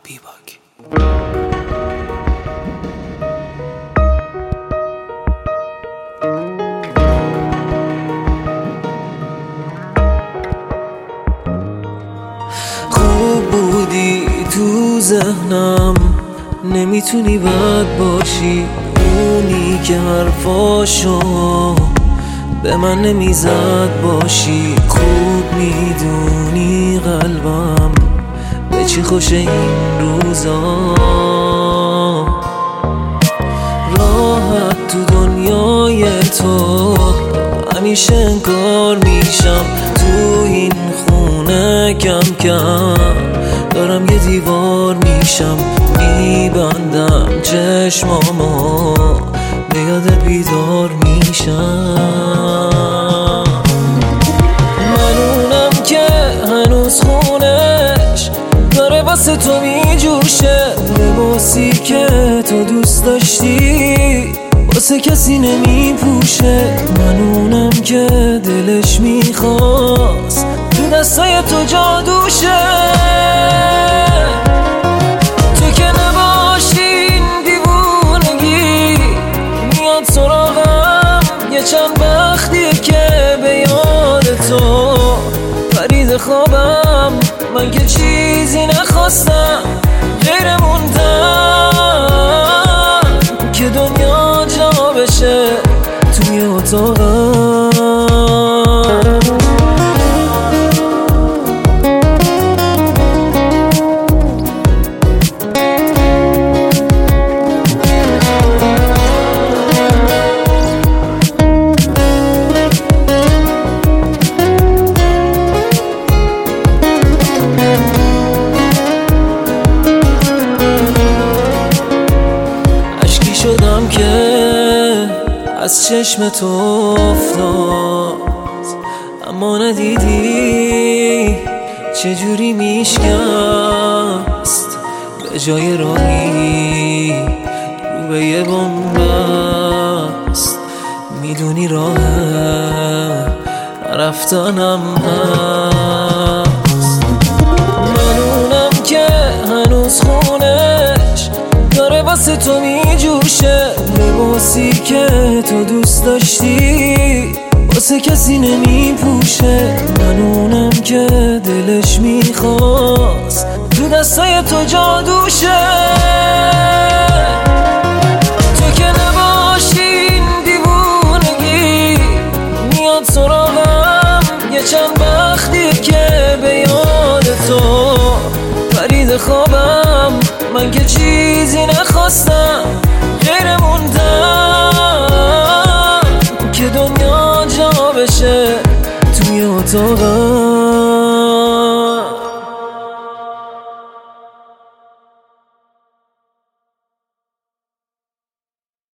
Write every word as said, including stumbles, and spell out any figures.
دیباک. خوب بودی تو ذهنم، نمیتونی بد باشی. اونی که حرفاشو به من نمیزد باشی. خوب میدونی قلبم به چی خوش این روزا. راحت تو دنیای تو همیشه انکار میشم. تو این خونه کم کم دارم یه دیوار میشم. میبندم چشمامو به یادت بیدار میشم. من اونم که هنوز خونش داره واسه تو میجوشه. لباسی که تو دوست داشتی واسه کسی نمیپوشه. من اونم که دلش میخواست تو دستای تو جادوشه. تو که نباشین دیوونگی میاد سراغم. یه چند وقتیه که به یاد تو پرید خوابم. من که چیزی نخواستم غیر موندم که دنیا جا بشه توی اتاقم. شدم که از چشم تو افتاد، اما ندیدی چجوری میشکست. به جای راهی رو به یه بنبست. میدونی راه رفتنم هست. من اونم که هنوز خونش داره واسه تو میجوشه. لباسی که تو دوست داشتی واسه کسی نمیپوشه. من اونم که دلش میخواست تو دستای تو جادوشه. تو که نباشین دیوونگی میاد سراغم. یه چند وقتی که به یاد تو پرید خوابم. من که چیزی نخواستم غیر موندم که دنیا جا بشه توی اتاقم.